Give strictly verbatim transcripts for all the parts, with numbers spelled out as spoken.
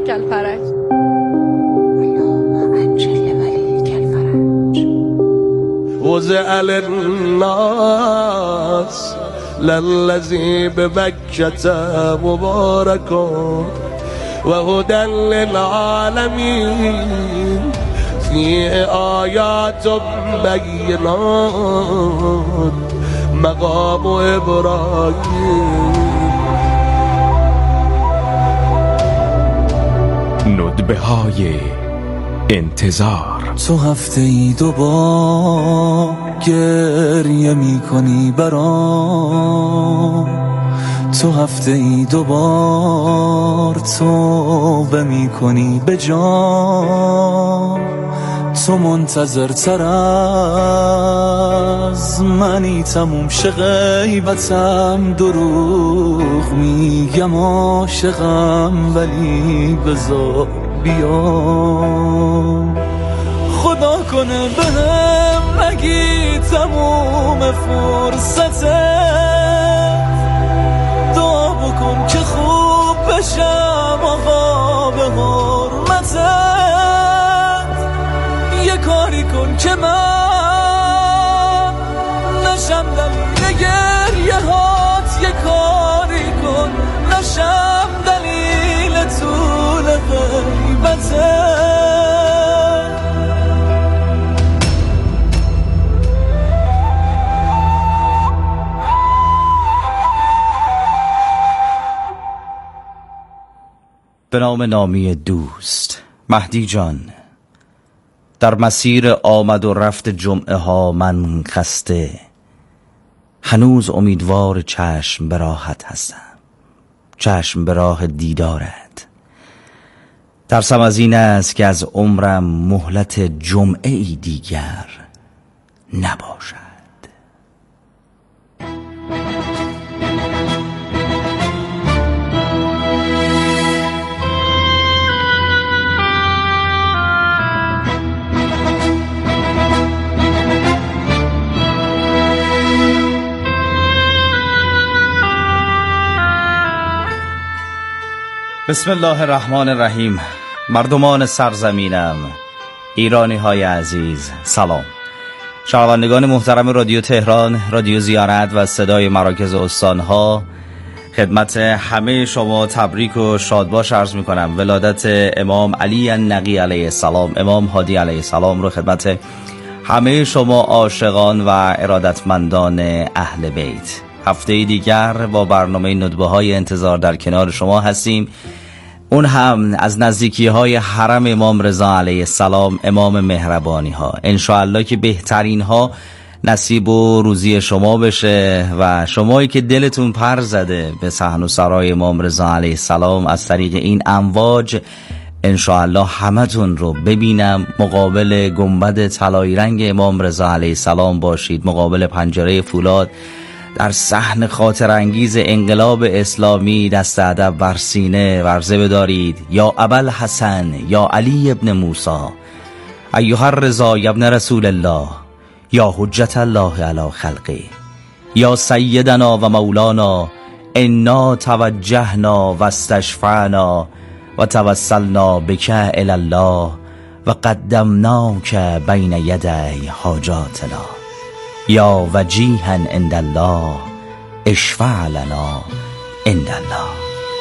الفرج. وزع للناس للذي بمكة مبارك وهدى للعالمين فيه آيات بينات مقام إبراهيم. ندبه های انتظار. تو هفته ای دوبار گریه می کنی برام، تو هفته ای دوبار توبه می کنی به جان، تو منتظر تر از منی تموم شه غیبتم، دروغ میگم عاشقم ولی بذار بیام. خدا کنه بهم نگی تموم فرصته، دعا بکن که خوب بشم آقا به حرمتت، یه کاری کن که من نشم دلیل گریه هات، یه کاری کن نشم دلیل طول غیبتت. به نام نامی دوست. مهدی جان، در مسیر آمد و رفت جمعه ها من خسته، هنوز امیدوار چشم به راحت هستم، چشم به راه دیدارت. ترسم از این است که از عمرم مهلت جمعه ای دیگر نباشد. بسم الله الرحمن الرحیم. مردمان سرزمینم، ایرانی های عزیز، سلام. شنوندگان محترم رادیو تهران، رادیو زیارت و صدای مراکز استانها، خدمت همه شما تبریک و شادباش عرض می کنم. ولادت امام علی النقی علیه السلام، امام هادی علیه السلام رو خدمت همه شما عاشقان و ارادتمندان اهل بیت. هفته دیگر با برنامه ندبه های انتظار در کنار شما هستیم، اون هم از نزدیکی های حرم امام رضا علیه السلام، امام مهربانی ها. انشاءالله که بهترین ها نصیب و روزی شما بشه و شمایی که دلتون پر زده به صحن و سرای امام رضا علیه السلام از طریق این امواج، انشاءالله همتون رو ببینم. مقابل گنبد طلایی رنگ امام رضا علیه السلام باشید، مقابل پنجره فولاد، در صحن خاطر انگیز انقلاب اسلامی دست ادب بر سینه ورزه بدارید. یا ابوالحسن، یا علی ابن موسی، ایها الرضا ابن رسول الله، یا حجت الله علی خلقه، یا سیدنا و مولانا، انا توجهنا و استشفعنا و توسلنا بک الی الله و قدمناک بین یدی حاجاتنا، یا وجیها عند الله اشفع لنا عند الله.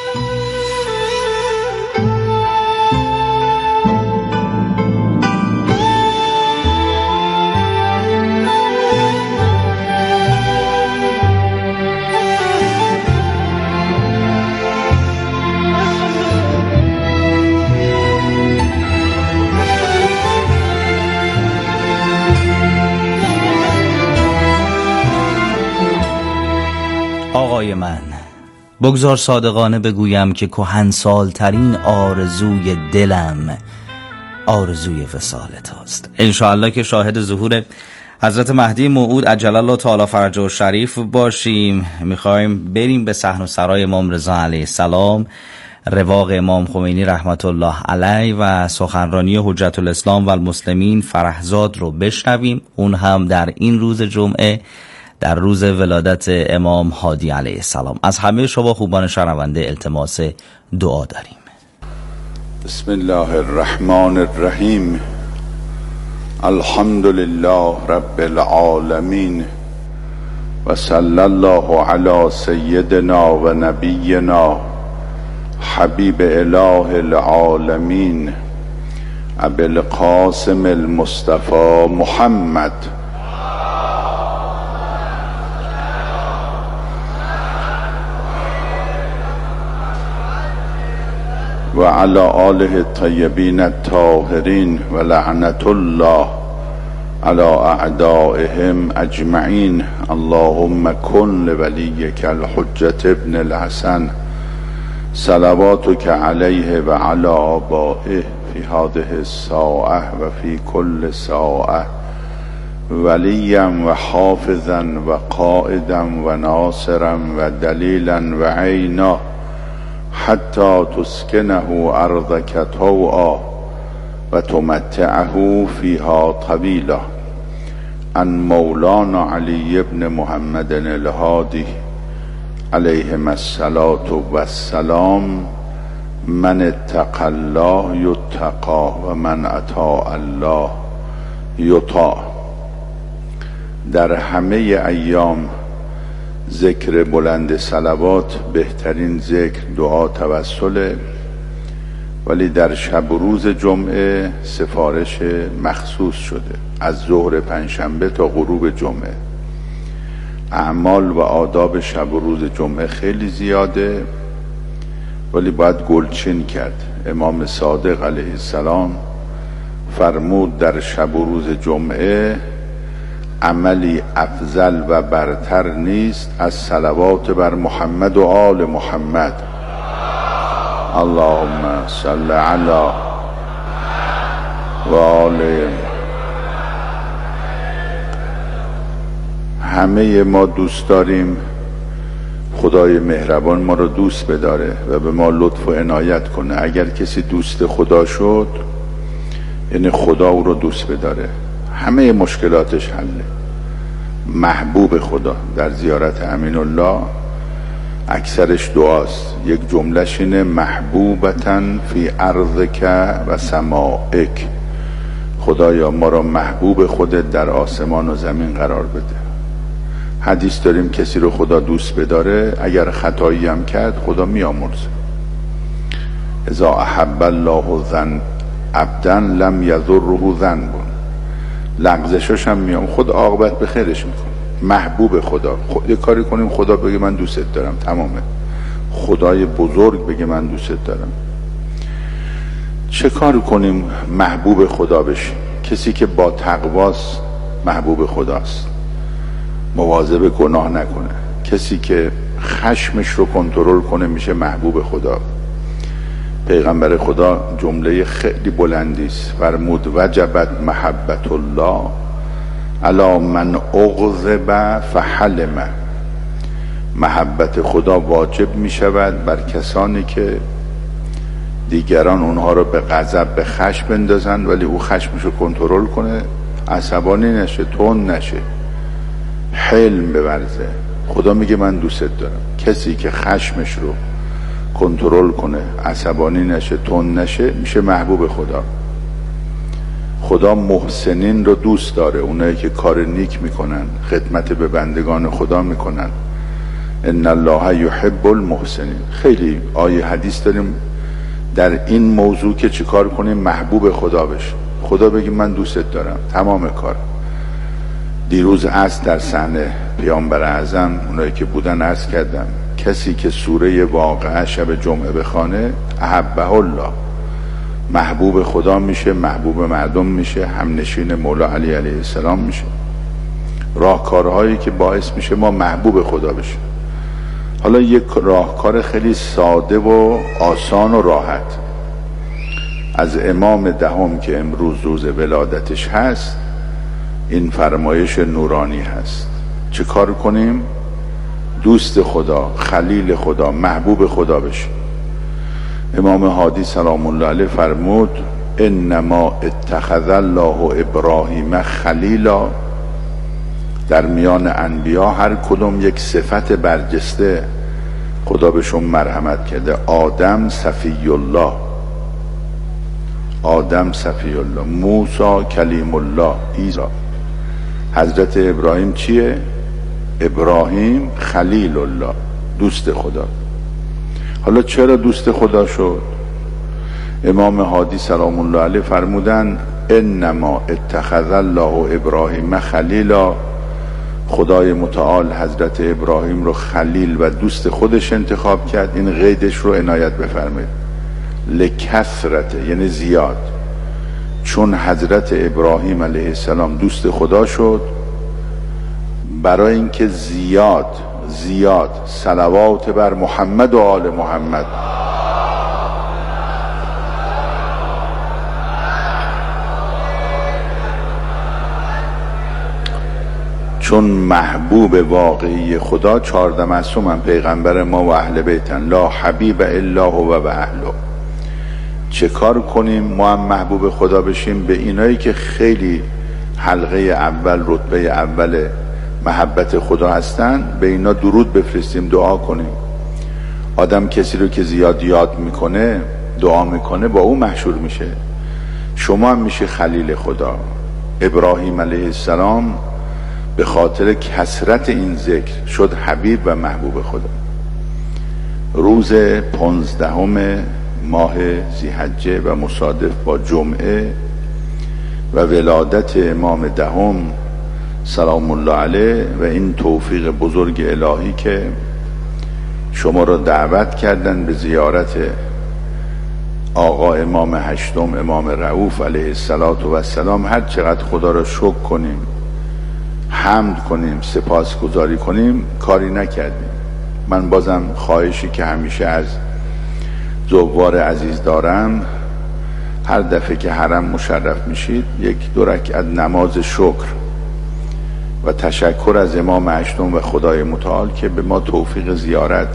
آقای من، بگذار صادقانه بگویم که کهنسالترین آرزوی دلم آرزوی وصالت است. انشاءالله که شاهد ظهور حضرت مهدی موعود عجل الله تعالی فرجه و شریف باشیم. میخوایم بریم به صحن و سرای امام رضا علیه السلام، رواق امام خمینی رحمت الله علیه و سخنرانی حجت الاسلام و المسلمین فرحزاد رو بشنویم، اون هم در این روز جمعه، در روز ولادت امام هادی علیه السلام. از همه شما خوبان شنونده التماس دعا داریم. بسم الله الرحمن الرحیم. الحمد لله رب العالمین و صلی الله علی سیدنا و نبینا حبیب اله العالمین ابی القاسم المصطفى محمد و علی آله الطیبین الطاهرین و لعنت الله علی اعدائهم اجمعین. اللهم کن لولیک الحجة ابن الحسن صلواتک علیه و علی آبائه فی هذه الساعة و فی کل ساعة ولیا و حافظا و قائدا و ناصرا و دلیلا و عینا حتی تسکنه ارضک طوعا و تمتعه فیها طویلا. عن مولانا علی بن محمد الهادی علیهم الصلاة و السلام: من اتقى الله یتقی و من اطاع الله یطاع. در همه ایام ذکر بلند صلوات بهترین ذکر دعا توسله، ولی در شب و روز جمعه سفارش مخصوص شده از ظهر پنجشنبه تا غروب جمعه. اعمال و آداب شب و روز جمعه خیلی زیاده، ولی باید گلچین کرد. امام صادق علیه السلام فرمود در شب و روز جمعه عملی افضل و برتر نیست از صلوات بر محمد و آل محمد. اللهم صل علی و آل. همه ما دوست داریم خدای مهربان ما رو دوست بداره و به ما لطف و عنایت کنه. اگر کسی دوست خدا شد یعنی خدا او رو دوست بداره، همه مشکلاتش حله. محبوب خدا در زیارت امین الله اکثرش دعاست. یک جملهش اینه: محبوبتاً فی ارضک و سمائک. خدایا ما را محبوب خودت در آسمان و زمین قرار بده. حدیث داریم کسی رو خدا دوست بداره اگر خطایی هم کرد خدا میامرزه. اذا احب الله ذن عبدا لم یضره ذنب. لغزشش هم میام خود عاقبت به خیرش میکنه. محبوب خدا. خود یه کاری کنیم خدا بگه من دوستت دارم، تمامه. خدای بزرگ بگه من دوستت دارم. چه کار کنیم محبوب خدا بشیم؟ کسی که با تقواست محبوب خداست، مواظب گناه نکنه. کسی که خشمش رو کنترل کنه میشه محبوب خدا. پیغمبر خدا جمله خیلی بلندی است، فرمود: وجبت محبت الله علی من اغضب فحلم. محبت خدا واجب می شود بر کسانی که دیگران اونها رو به غضب به خشم بندازن ولی او خشمش رو کنترل کنه، عصبانی نشه، تند نشه، حلم بورزه. خدا میگه من دوستت دارم. کسی که خشمش رو کنترل کنه، عصبانی نشه، تند نشه، میشه محبوب خدا. خدا محسنین رو دوست داره، اونایی که کار نیک میکنن، خدمت به بندگان خدا میکنن. ان الله یحب المحسنین. خیلی آیه حدیث داریم در این موضوع که چیکار کنیم محبوب خدا بشه. خدا بگه من دوستت دارم، تمام کار. دیروز عصر در صحنه پیامبر اعظم اونایی که بودن عرض کردم کسی که سوره واقعه شب جمعه بخونه احبه الله، محبوب خدا میشه، محبوب مردم میشه، همنشین مولا علی علیه السلام میشه. راهکارهایی که باعث میشه ما محبوب خدا بشیم. حالا یک راهکار خیلی ساده و آسان و راحت از امام دهم که امروز روز ولادتش هست، این فرمایش نورانی هست. چه کار کنیم؟ دوست خدا، خلیل خدا، محبوب خدا بشیم. امام هادی سلام الله علیه فرمود: انما اتخذ الله ابراهیم خلیلا. در میان انبیا هر کدوم یک صفت برجسته خدا بهشون مرحمت کرده. آدم صفی الله، آدم صفی الله، موسی کلیم الله، عیسی. حضرت ابراهیم چیه؟ ابراهیم خلیل الله، دوست خدا. حالا چرا دوست خدا شد؟ امام هادی سلام الله علیه فرمودن انما اتخذ الله ابراهیم خلیلا، خدای متعال حضرت ابراهیم رو خلیل و دوست خودش انتخاب کرد. این قیدش رو عنایت بفرمایید، لکثرته یعنی زیاد، چون حضرت ابراهیم علیه السلام دوست خدا شد، برای اینکه زیاد زیاد صلوات بر محمد و آل محمد، چون محبوب واقعی خدا چهارده معصومن، پیغمبر ما و اهل بیتن، لا حبیب الا هو و اهله. چه کار کنیم ما هم محبوب خدا بشیم؟ به اینایی که خیلی حلقه اول رتبه اول محبت خدا هستن، به اینا درود بفرستیم، دعا کنیم. آدم کسی رو که زیاد یاد میکنه، دعا میکنه، با او محشور میشه. شما هم میشه خلیل خدا. ابراهیم علیه السلام به خاطر کثرت این ذکر شد حبیب و محبوب خدا. روز پانزدهم ماه ذی‌حجه و مصادف با جمعه و ولادت امام دهم سلام الله علیه و این توفیق بزرگ الهی که شما را دعوت کردن به زیارت آقا امام هشتم امام رؤوف علیه السلام، هر چقدر خدا را شکر کنیم، حمد کنیم، سپاسگزاری کنیم، کاری نکردیم. من بازم خواهشی که همیشه از زوار عزیز دارم، هر دفعه که حرم مشرف میشید یک دو رکعت نماز شکر و تشکر از امام هشتم و خدای متعال که به ما توفیق زیارت.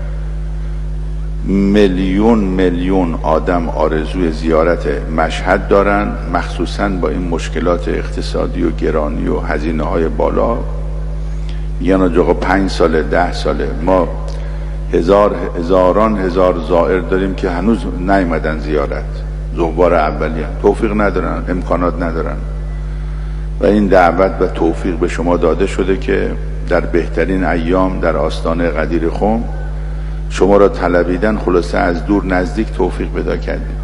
میلیون میلیون آدم آرزوی زیارت مشهد دارن، مخصوصا با این مشکلات اقتصادی و گرانی و هزینه های بالا. یعنی آقا پنج ساله ده ساله ما هزار هزاران هزار زائر داریم که هنوز نیامدن زیارت، زوار اولیه، توفیق ندارن، امکانات ندارن. و این دعوت و توفیق به شما داده شده که در بهترین ایام در آستانه قدیر خم شما را طلبیدن، خلاصه از دور نزدیک توفیق پیدا کردیم.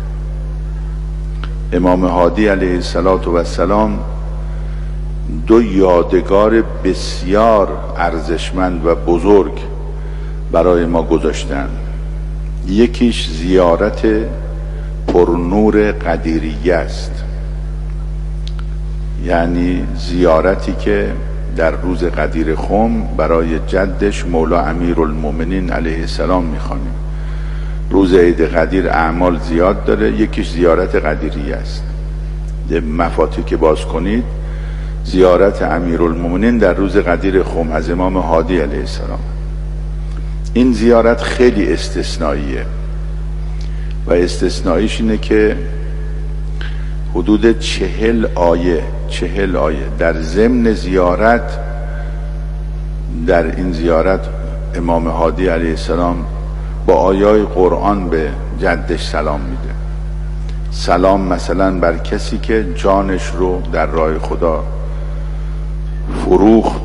امام هادی علیه السلام دو یادگار بسیار ارزشمند و بزرگ برای ما گذاشتن. یکیش زیارت پرنور قدیریه است، یعنی زیارتی که در روز قدیر خم برای جدش مولا امیرالمومنین علیه السلام میخوانیم. روز عید قدیر اعمال زیاد داره، یکیش زیارت قدیریه است. مفاتیح که باز کنید، زیارت امیرالمومنین در روز قدیر خم از امام هادی علیه السلام. این زیارت خیلی استثنائیه و استثنائیش اینه که حدود چهل آیه چهل آیه در ضمن زیارت، در این زیارت امام هادی علیه السلام با آیای قرآن به جدش سلام میده. سلام مثلا بر کسی که جانش رو در راه خدا فروخت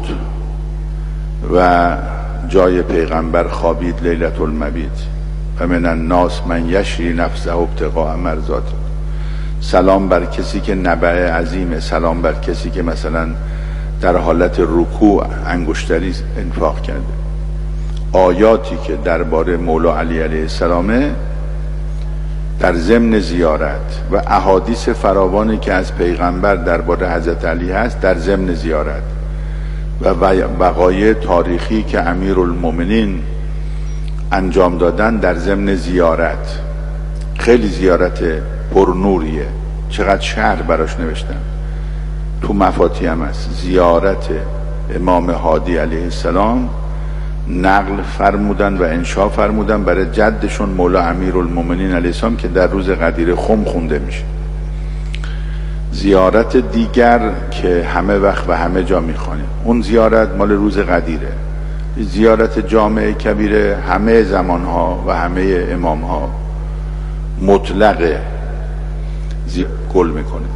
و جای پیغمبر خوابید لیلة المبیت و من الناس من یشری نفسه ابتغاء مرضات. سلام بر کسی که نبع عظیمه. سلام بر کسی که مثلا در حالت رکوع انگشتری انفاق کرده. آیاتی که درباره مولا علی علیه السلام در ضمن زیارت و احادیث فراوانی که از پیغمبر درباره حضرت علی هست در ضمن زیارت و وقایع تاریخی که امیرالمومنین انجام دادن در ضمن زیارت. خیلی زیارت پرنوریه، چقدر شهر براش نوشتن، تو مفاتیح هم هست. زیارت امام هادی علیه السلام نقل فرمودن و انشا فرمودن برای جدشون مولا امیرالمومنین علیه السلام که در روز قدیر خم خونده میشه. زیارت دیگر که همه وقت و همه جا میخوانیم، اون زیارت مال روز قدیره. زیارت جامع کبیره همه زمانها و همه امامها مطلقه زی... گل میکنه.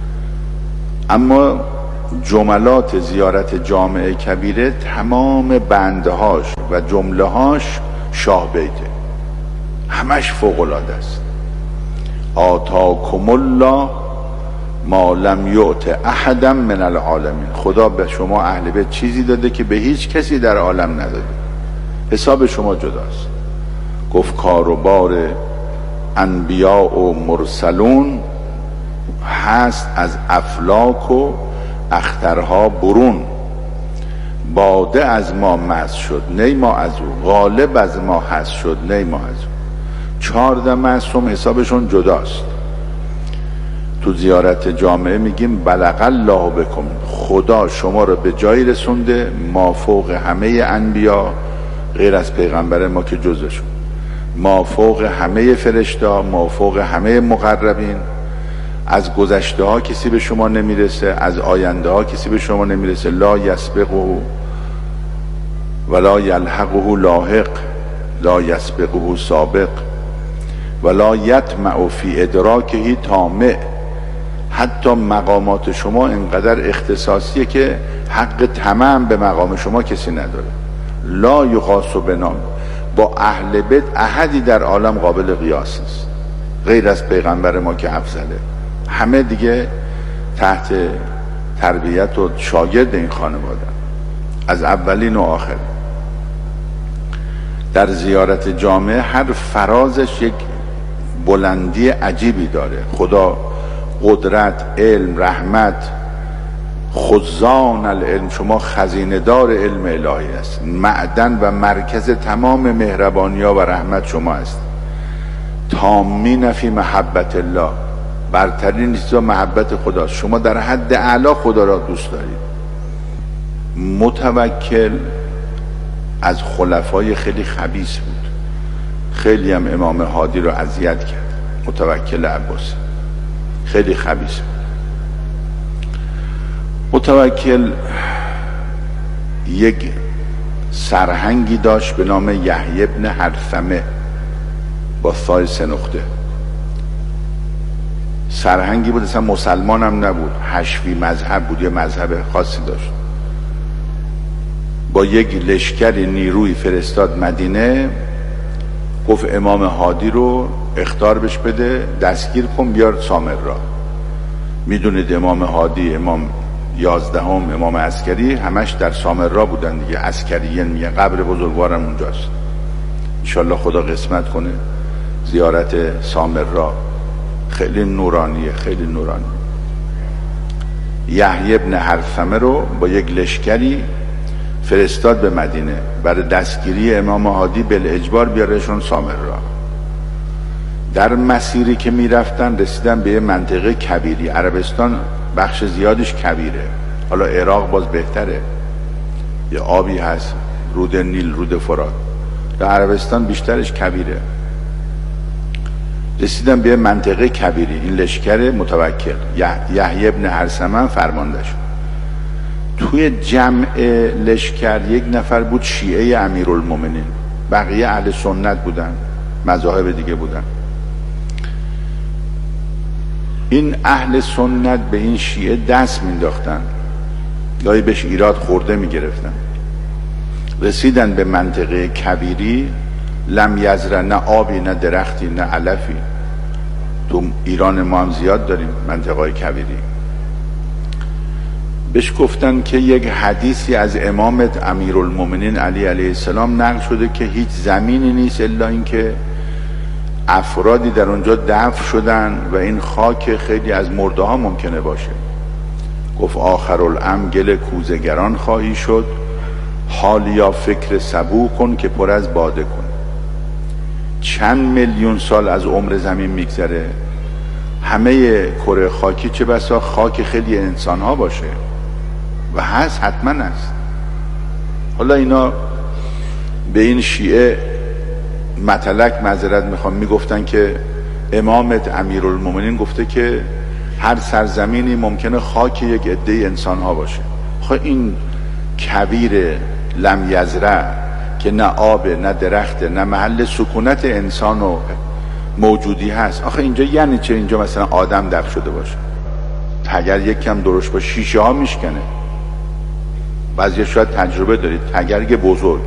اما جملات زیارت جامع کبیره تمام بندهاش و جملهاش شاه بیته، همش فوق العاده است. آتاکم الله ما لم یعط احدا من العالمین، خدا به شما اهل بیت چیزی داده که به هیچ کسی در عالم نداده، حساب شما جداست. گفت کار و بار انبیاء و مرسلون هست از افلاک و اخترها برون، باده از ما مست شد نی ما از او، غالب از ما هست شد نی ما از او. چهارده معصوم حسابشون جداست. تو زیارت جامعه میگیم بلغ الله بکم، خدا شما رو به جایی رسونده مافوق همه انبیا غیر از پیغمبر ما که جزشون، مافوق همه فرشته ها، مافوق همه مقربین. از گذشته ها کسی به شما نمیرسه، از آینده ها کسی به شما نمیرسه. لا یسبقه ولا یلحقه لاحق، لا یسبقه سابق ولا یطمع فی ادراکه طامع. حتی مقامات شما اینقدر اختصاصیه که حق طمع به مقام شما کسی نداره. لا یقاس بنا، با اهل بیت احدی در عالم قابل قیاس است غیر از پیغمبر ما که افضله. همه دیگه تحت تربیت و شاگرد این خانواده از اولین و آخر. در زیارت جامعه هر فرازش یک بلندی عجیبی داره. خدا قدرت، علم، رحمت، خزان العلم، شما خزینه دار علم الهی است، معدن و مرکز تمام مهربانی‌ها و رحمت شما است. تامین فی محبت الله، برترین چیزا محبت خداست. شما در حد اعلی خدا را دوست دارید. متوکل از خلفای خیلی خبیث بود، خیلی هم امام هادی رو اذیت کرد. متوکل عباسی خیلی خبیث بود. متوکل یک سرهنگی داشت به نام یحیی بن هرثمه با ثای سه نقطه. سرهنگی بود، اصلا مسلمان هم نبود، حشوی مذهب بود، یه مذهب خاصی داشت. با یک لشکری نیروی فرستاد مدینه، گفت امام هادی رو اخطار بهش بده، دستگیر کن بیار سامرا. میدونید امام هادی، امام یازدهم، امام عسکری همش در سامرا بودن دیگه. عسکریین میگن، قبر بزرگوارم اونجاست. انشالله خدا قسمت کنه زیارت سامرا، خیلی نورانیه، خیلی نورانی. یحیی بن هرثمه رو با یک لشکری فرستاد به مدینه برای دستگیری امام هادی، بالاجبار بیارشون سامرا. در مسیری که میرفتن رسیدن به یه منطقه کبیری. عربستان بخش زیادش کبیره، حالا عراق باز بهتره، یه آبی هست، رود نیل، رود فرات. در عربستان بیشترش کبیره. رسیدن به منطقه کبیری. این لشکر متوکل یحیی بن هرثمه فرمانده شد. توی جمع لشکر یک نفر بود شیعه امیرالمومنین، بقیه اهل سنت بودن، مذاهب دیگه بودن. این اهل سنت به این شیعه دست مینداختن، گاهی بهش ایراد خورده میگرفتن. رسیدن به منطقه کبیری، لم یزرع، نه آبی نه درختی نه علفی. تو ایران ما هم زیاد داریم منطقه کبیری. بهش گفتن که یک حدیثی از امامت امیرالمومنین علی علیه السلام نقل شده که هیچ زمینی نیست الا اینکه افرادی در اونجا دفن شدن و این خاک خیلی از مرده ها ممکنه باشه. گفت آخرالامر گل کوزگران خواهی شد، حالیا فکر سبو کن که پر از باده کن. چند میلیون سال از عمر زمین میگذره، همه کره خاکی چه بسا خاک خیلی انسان ها باشه و هست، حتما هست. حالا اینا به این شیعه مطلق معذرت میخوام، میگفتن که امامت امیرالمومنین گفته که هر سرزمینی ممکنه خاک یک عده انسان ها باشه. خب این کبیر لم یزرع که نه آب نه درخت نه محل سکونت انسان و موجودی هست. آخه اینجا یعنی چه؟ اینجا مثلا آدم دفن شده باشه، تگر یک کم درشت با شیشه ها میشکنه. بعضی شاید تجربه دارید، تگرگ بزرگ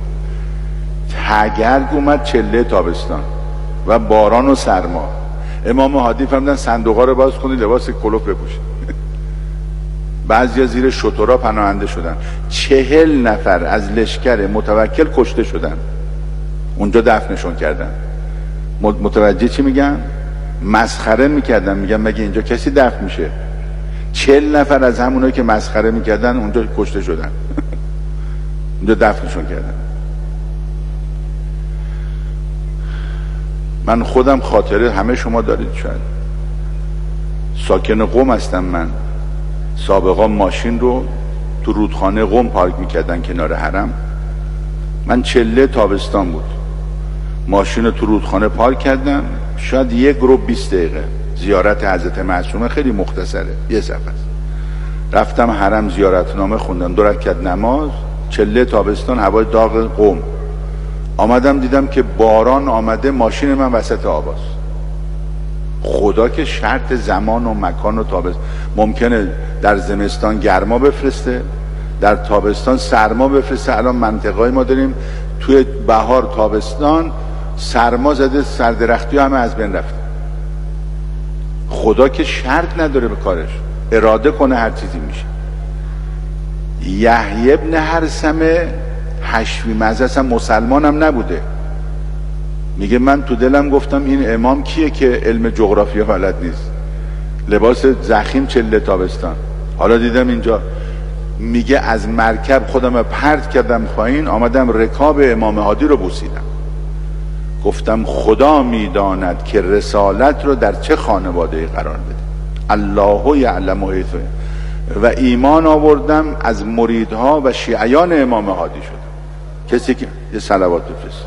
تگرگ اومد چله تابستان و باران و سرما. امام هادی فرمودن صندوقا رو باز کنید لباس کلوف بپوشید. بعضیا زیر شترها پناهنده شدن. چهل نفر از لشکر متوکل کشته شدن، اونجا دفنشون کردن. متوجه چی میگن؟ مسخره میکردن، میگن مگه اینجا کسی دفن میشه؟ چهل نفر از همونایی که مسخره میکردن اونجا کشته شدن. اونجا دفنشون کردن. من خودم خاطره، همه شما دارید شاید، ساکن قم هستم من. سابقا ماشین رو تو رودخانه قم پارک میکردن کنار حرم. من چله تابستان بود، ماشین رو تو رودخانه پارک کردم، شاید یک رو بیست دقیقه. زیارت حضرت معصومه خیلی مختصره، یه صفحه است. رفتم حرم زیارتنامه خوندم، دو رکعت نماز، چله تابستان، هوای داغ قم. آمدم دیدم که باران آمده، ماشین من وسط آباست. خدا که شرط زمان و مکان و تابستان، ممکنه در زمستان گرما بفرسته، در تابستان سرما بفرسته. الان منطقه‌ای ما داریم توی بهار تابستان سرما زده، سردرختی همه از بین رفته. خدا که شرط نداره به کارش، اراده کنه هر چیزی میشه. یحیی ابن هرثمه حشوی مزه، اصلا مسلمان هم نبوده، میگه من تو دلم گفتم این امام کیه که علم جغرافیا بلد نیست، لباس زخیم چله تابستان. حالا دیدم اینجا، میگه از مرکب خودم پرت کردم پایین، آمدم رکاب امام هادی رو بوسیدم. گفتم خدا میداند که رسالت رو در چه خانواده قرار بده، الله یعلم حیث. و ایمان آوردم، از مریدها و شیعیان امام هادی شدم. کسی که یه صلوات بفرست.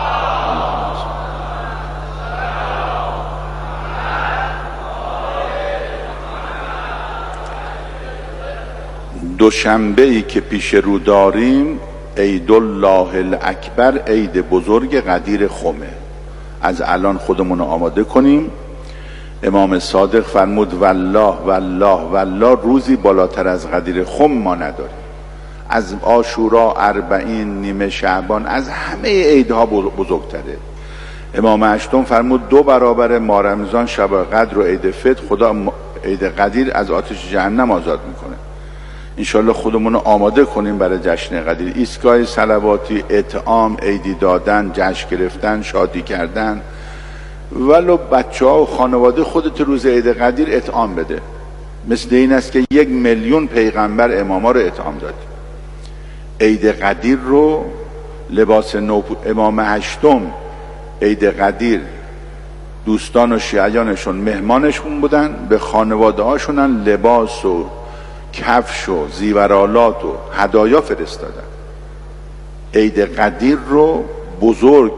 دوشنبه ای که پیش رو داریم عید الله الاکبر، عید بزرگ قدیر خمه. از الان خودمون رو آماده کنیم. امام صادق فرمود والله والله والله، روزی بالاتر از قدیر خم ما نداریم. از عاشورا، اربعین، نیمه شعبان، از همه عیدها بزرگتره. امام هشتم فرمود دو برابر ماه رمضان، شب قدر و عید فطر، خدا عید قدیر از آتش جهنم آزاد میکنه. انشالله خودمون رو آماده کنیم برای جشن قدیر. ایستگاه صلواتی، اطعام، عیدی دادن، جشن گرفتن، شادی کردن. ولو بچه ها و خانواده خودت روز عید قدیر اطعام بده. مثل این است که یک میلیون پیغمبر اماما رو اطعام داد. عید قدیر رو لباس نو، امام هشتم عید قدیر دوستان و شیعیانشون مهمانشون بودن، به خانواده هاشونن لباس و کفش و زیورالات و هدایا فرستادن. عید قدیر رو بزرگ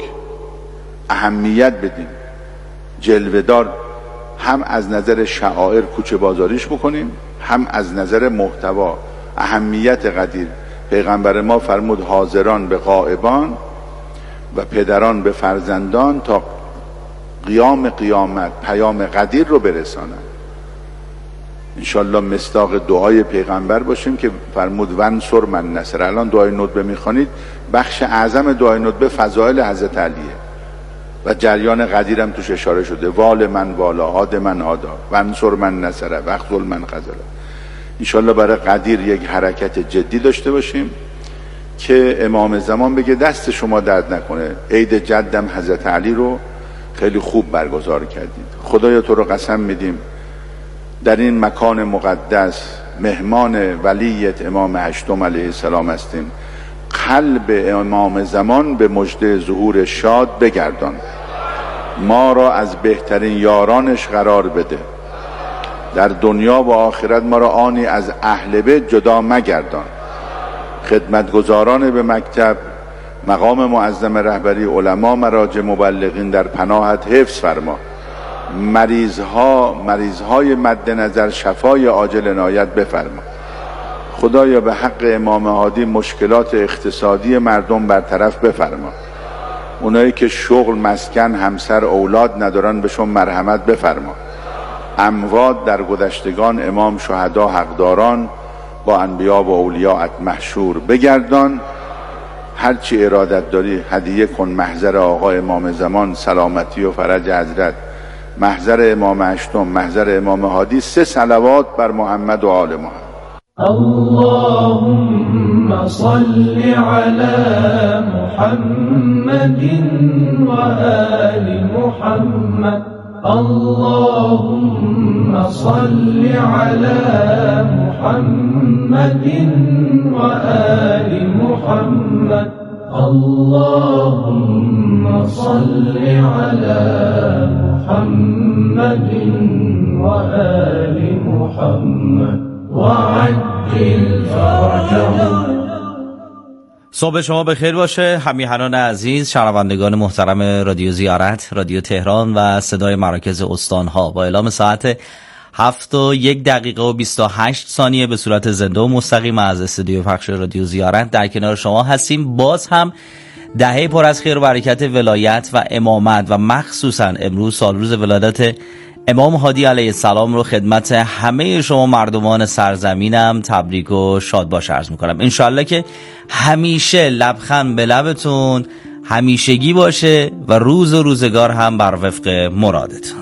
اهمیت بدیم، جلوه‌دار، هم از نظر شعائر کوچه بازاریش بکنیم، هم از نظر محتوا. اهمیت قدیر، پیغمبر ما فرمود حاضران به غائبان و پدران به فرزندان تا قیام قیامت پیام قدیر رو برسانن. انشالله مصداق دعای پیغمبر باشیم که فرمود ونصر من نصر. الان دعای ندبه میخوانید، بخش اعظم دعای ندبه فضائل حضرت علیه و جریان قدیر هم توش اشاره شده. وال من والا، عاد من عادا، ونصر من نصره، وخذل من خذله. انشالله برای قدیر یک حرکت جدی داشته باشیم که امام زمان بگه دست شما درد نکنه، عید جدم حضرت علی رو خیلی خوب برگزار کردید. خدایا تو رو قسم میدیم در این مکان مقدس مهمان ولیت امام هشتم علیه السلام هستیم. قلب امام زمان به مژده ظهور شاد بگردان، ما را از بهترین یارانش قرار بده، در دنیا و آخرت ما را آنی از اهل بیت جدا مگردان. خدمتگزاران به مکتب، مقام معظم رهبری، علما، مراجع، مبلغین در پناهت حفظ فرما. مریضها مریضهای مد نظر شفای عاجل عنایت بفرما. خدایا به حق امام هادی مشکلات اقتصادی مردم برطرف بفرما. اونایی که شغل، مسکن، همسر، اولاد ندارن بهشون مرحمت بفرما. اموات در گذشتگان، امام، شهدا، حقداران با انبیا و اولیاءت محشور بگردان. هرچی ارادت داری هدیه کن. محضر آقا امام زمان سلامتی و فرج حضرت، محضر امام هشتم، محضر امام هادی، سه صلوات بر محمد و آل محمد. اللهم صل على محمد وآل محمد. اللهم صل على محمد وآل محمد. اللهم صل على محمد وآل محمد وعجل فرجهم. صبح شما بخیر باشه همیهنان عزیز، شنوندگان محترم رادیو زیارت، رادیو تهران و صدای مراکز استانها. با اعلام ساعت هفت و یک دقیقه و بیست و هشت ثانیه به صورت زنده و مستقیم از استودیو پخش رادیو زیارت در کنار شما هستیم. باز هم دهه پر از خیر و برکت ولایت و امامت و مخصوصا امروز سالروز ولادت امام هادی علیه السلام رو خدمت همه شما مردمان سرزمینم تبریک و شاد باش عرض میکنم. انشالله که همیشه لبخند به لبتون همیشگی باشه و روز و روزگار هم بر وفق مرادتون.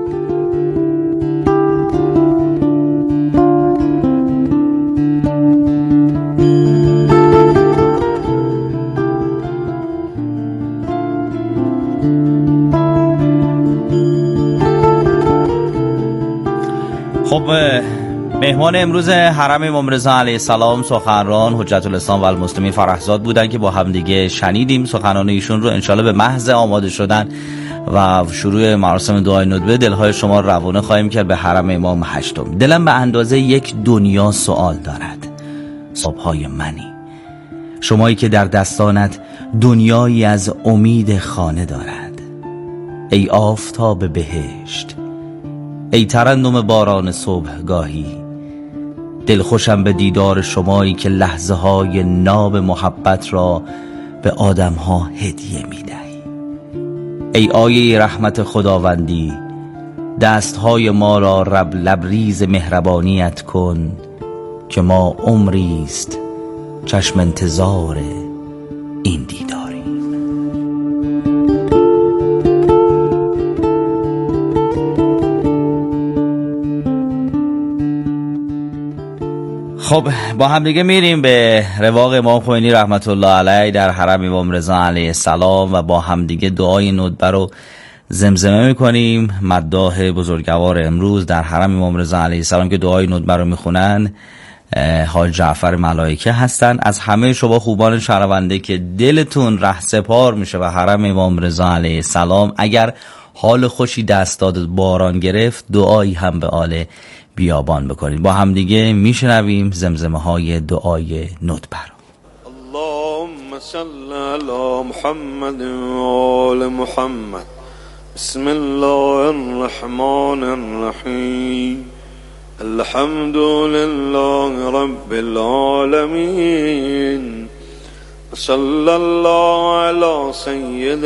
خب مهمان امروز حرم امام رضا علیه السلام سخنران حجت الاسلام و المسلمین فرحزاد بودن که با هم دیگه شنیدیم سخنان ایشون رو. انشالله به محض آماده شدن و شروع مراسم دعای ندبه دلهای شما روانه خواهیم کرد به حرم امام هشتم. دلم به اندازه یک دنیا سوال دارد. صبحهای منی، شمایی که در دستانت دنیایی از امید خانه دارد. ای آفتاب بهشت، ای ترنم باران صبحگاهی، دلخوشم به دیدار شمایی که لحظه های ناب محبت را به آدم ها هدیه می دهی. ای آیه رحمت خداوندی، دست های ما را رب لبریز مهربانیت کن که ما عمریست چشم انتظار این دیداری. خب با هم دیگه میریم به رواق امام خمینی رحمت الله علیه در حرم امام رضا علیه السلام و با هم دیگه دعای ندبه رو زمزمه میکنیم. مداح بزرگوار امروز در حرم امام رضا علیه السلام که دعای ندبه رو میخونن حاج جعفر ملائکه هستن. از همه شما خوبان شنونده که دلتون ره سپار میشه به حرم امام رضا علیه السلام، اگر حال خوشی دست داد باران گرفت دعایی هم به آل بیابان بکنید. با هم دیگه میشنویم زمزمه های دعای ندبه رو. اللهم صل علی محمد و آل محمد. بسم الله الرحمن الرحیم. الحمد لله رب العالمین. صلی الله علی سید